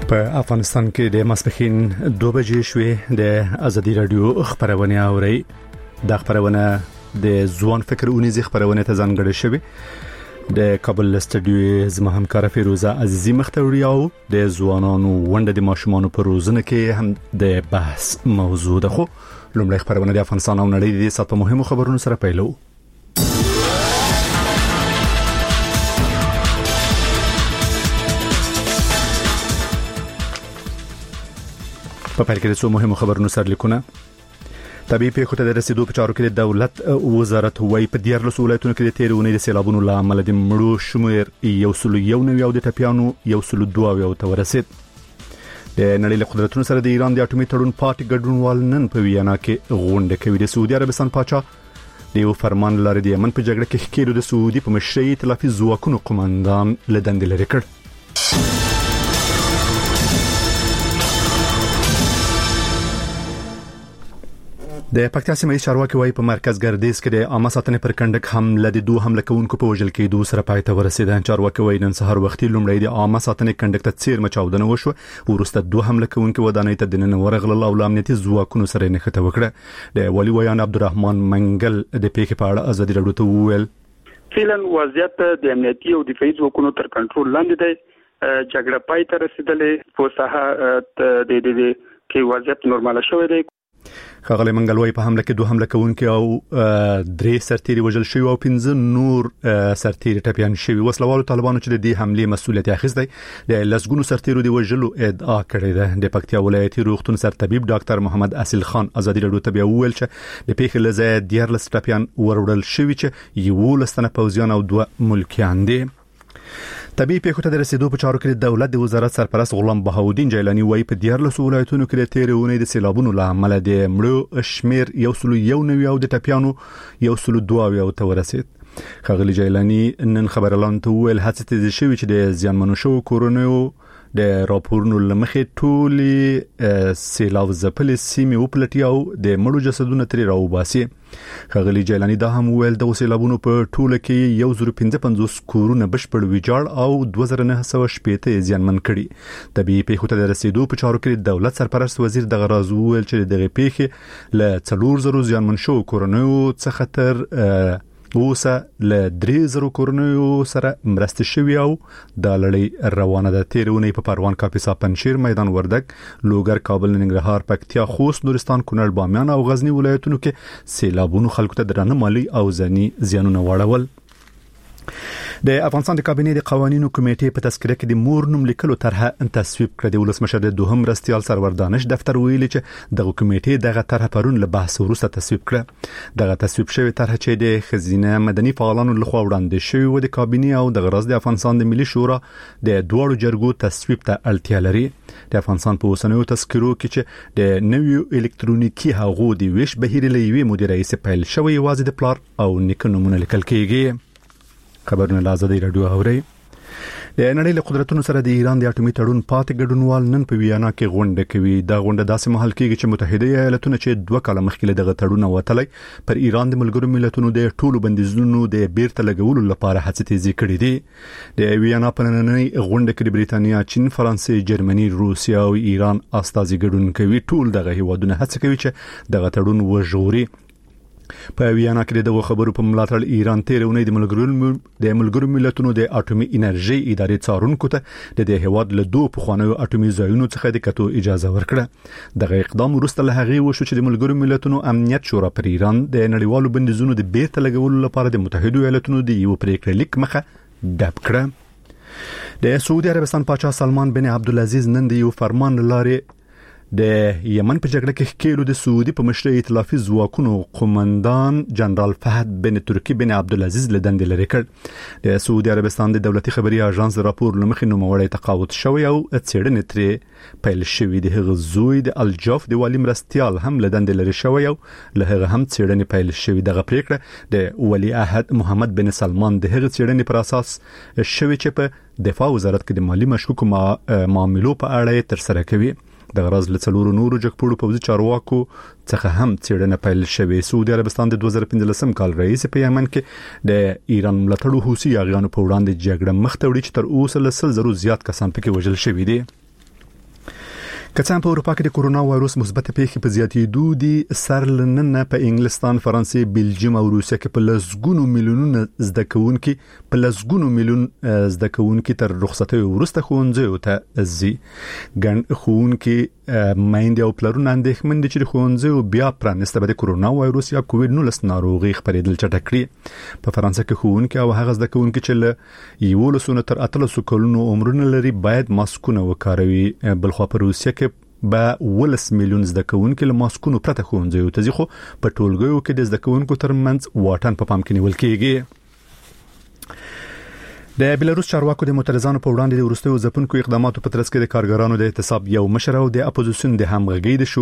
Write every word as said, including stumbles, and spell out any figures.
په افغانستان کې د ماسپښین دوه بجې شوې د ازادي رادیو خبرونه اوري د خبرونه د ځوان فکر اونیزي خبرونه ته ځانګړې شوې د کابل استډیو زما همکار فیروزه عزیزی مختوري او د ځوانانو ونده د ماشومانو په روزنه کې هم د بحث موضوع ده. خو لومړی خبرونه د افغانستان او نړۍ د سات په مهمو خبرونو سره پیلو. په پیل کې د څو مهمو خبرونو سره لیکونه. طبيعي پیښو ته د رسیدو په چارو کې د دولت وزارت وایي په دیارلس ولایتونو کې د تیرونې د سیلابونو لامل د مړو شمیر یو سل یو نوي او د ټپیانو یو سل دوه او ته ورسید. د نړۍ له قدرتونو سره د ایران د اټومي تړون پارټي ګډونوال نن په ویانا کې غونډه کوي. د سعودي عربستان پاچا د یو فرمان لري د یمن په جګړه کې ښکېلو د سعودي په مشرۍ ائتلافي ځواکونو قوماندان له دندې لرې کړ. د پکتیا سیمې چارواکي وايي په مرکز ګردیز کې د عامه ساتنې پر کندک حمله د دوه حمله کوونکو په وژل کېدو سره پای ته ورسېده. چارواکي وايي نن سهار وختي لومړی د عامه ساتنې کندک ته چیر مچاودنه وشو، ورسته دوه حمله کوونکو ودانۍ ته د نن ورغلل او امنیتي ځواکونو سره نښته وکړه. د ولی ویان عبدالرحمن منګل د پیښې په اړه ازادي رادیو ته وویل فعلا وضعیت د امنیتي او دفاعي ځواکونو تر کنټرول لاندې دی. جګړه پای ته رسیدلې، په ساحه د دې کې وضعیت نورمال شوی دی. خغلی منګلوي په حمله کې دوه حمله کوونکي او درې سرتيري وژل شوی او پنځه نور سرتيري ټپيان شوی. وسلوالو طالبانو چې د دې حمله مسؤلیت اخیستی د لسګونو سرتيرو دی وژلو ادعا کړې ده. د پکتیا ولایتي روغتون سرطبيب ډاکټر محمد اصل خان ازادي رادیو ته ویل چې د پیښې لزه دیارلس ټپيان وروړل شوی چې یو لستنه پوځیان او دوه ملکیان دي. طبيعي پیښو ته د رسیدو په چارو کې د دولت د وزارت سرپرست غلام بهاودین جیلانی وايي په دیارلس ولایتونو کې د تیرونې د سیلابونو لامل د مړو شمیر یو سل یو نوي او د ټپیانو یو سل دوه او ته ورسید. خغلی جیلانی نن خبرلاند ته ویل هڅه دې شوی چې د زیانمنو شو کورونو د راپورونو لمخې ټولي سیلاب ځپلې سیمې وپلټي او د مړو جسدونه ترې راوباسي. خغلی جیلانی دا هم ویل د سیلابونو په ټوله کې یو زر پنځه پنځوس کورونه بشپړ ویجاړ او دوه زره نه سوه شپږ زیانمن کړي. طبيعي پیښو ته د رسیدو په چارو کې د دولت سرپرست وزیر دغه راز ویل چې دغه پیښې له څلور زره زیانمن شو کورونو څخه تر اوسه له درې زره کورونو سره مرسته شوی او د لړۍ روانه ده. تیرونې په پروان، کاپیسا، پنجشیر، میدان وردګ، لوګر، کابل، ننګرهار، پکتیا، خوست، نورستان، کونړ، بامیان او غزنی ولایتونو کې سیلابونو خلکو ته درانه مالی او ځاني زیانونه واړول. د افغانستان د کابینې د قوانینو کمیټې په تذکره کې د مور نوم لیکلو طرحه تصویب کړه. د ولسمشر د دوهم مرستیال سرور دانش دفتر ویلي چې دغه کمیټې دغه طرحه پرون له بحث وروسته تصویب کړه. دغه تصویب شوی طرحه چې د خزینه مدني فعالانو لخوا وړاندې شوی و د کابینې او د غرض د افغانستان د ملي شورا د دوړو جرګو تصویب ته اړتیا لري. د افغانستان په اوسنیو تذکرو کې چې د نویو الکترونیکي هغو د ویش بهیر لوي مدیر رئیس پیل شوی واځي د پلار او نیکه نومونه لیکل کېږي. خبرونه لازم دی رادیو اوري. د نړۍ له قدرتونو سره د ایران د اټومي تړون پارټي ګډونوال نن په ویانا کې غونډه کوي. دا غونډه داسې مهال کېږي چې متحده ایالاتونه چې دوه کاله مخکې دغه تړون وتلی پر ایران د ملګرو ملتونو د ټولو بندیزونو د بیرته لګولو لپاره هڅې تیزی کړې دي. د ویانا په نننۍ غونډه کې د بریتانیا، چین، فرانسې، جرمني، روسیا او ایران استازي ګډون کوي. ټول دغه هیوادونه هڅه کوي چې دغه تړون وژغوري. په ویانا کې دغه خبرو په ملاتړ ایران تیرونې د ملګرو د ملګرو ملتونو د اټومي انرژي ادارې څارونکو ته د دې هواد له دوه پخوانیو اټومي ځایونو څخه د کتو اجازه ورکړه. دغه اقدام وروسته له هغه وشو چې د ملګرو ملتونو امنیت شورا پر ایران د نړیوالو بندیزونو د بیرته لګولو لپاره د متحده ایالاتونو د یو پریکړه لیک مخه ډب کړه. د سعودي عربستان پاچا سلمان بن عبدالعزیز نن د یو فرمان لارې د یمن په جګړه کې ښکېلو د سعودي په مشرۍ ائتلافي ځواکونو قوماندان جنرال فهد بن ترکی بن عبدالعزیز له دندې لرې کړ. د سعودي عربستان د دولتي خبري اژانس راپور لمخې نوموړی تقاعد شوی او څېړنې ترې پیل شوې. د هغه زوی د الجاف د والی مرستیال هم له دندې لرې شوی او له هغه هم څېړنې پیل شوې. دغه پریکړه د ولی عهد محمد بن سلمان د هغه څېړنې پر اساس شوی چې په دفاع وزارت کې د مالی مشکوکو معاملو په اړه تر سره کوي. د غرض له څلورو نورو جګپوړو پوځي چارواکو څخه هم څېړنه پیل شوې. سعودي عربستان د دوه زره پنځلسم کال رئیس په یمن کې د ایران ملاتړو حوثي یاغیانو په وړاندې جګړه مخ ته وړي چې تر اوسه له سل زرو زیات کسان پکې وژل شوي دي. کڅان په اروپا کې د کورونا وایروس مثبت پیښې په زیاتېدو دي سرلننه په انګلستان، فرانسې، بلجیم او روسیه کې په لسګونو میلیونونه زده کوونکي په لسګونو میلیون زده کوونکي تر رخصتۍ وروسته ښوونځیو ته ځي. ګڼ ښوونکي مایندې او پلرونه اندېښمن دي چې د ښوونځیو بیا پرانیسته به د کورونا وایروس یا کووډ نولس ناروغي خپرېدل چټک کړي. په فرانسه کې ښوونکي او هغه زده کوونکي چې له یولسو تر اتلسو کلونو عمرونه لري باید ماسکونه وکاروي. بلخو په روسیه کې به ولس میلیون زده کوونکي له ماسکونو پرته ښوونځیو ته ځي، خو په ټولګیو کې د زده کوونکو ترمنځ واټن په پام کې نیول کېږي. د بلاروس چارواکو د معترضانو په وړاندې د وروستیو ځپونکو اقداماتو په ترڅ کې د کارګرانو د اعتصاب یو مشر او د اپوزیسیون د همغږۍ د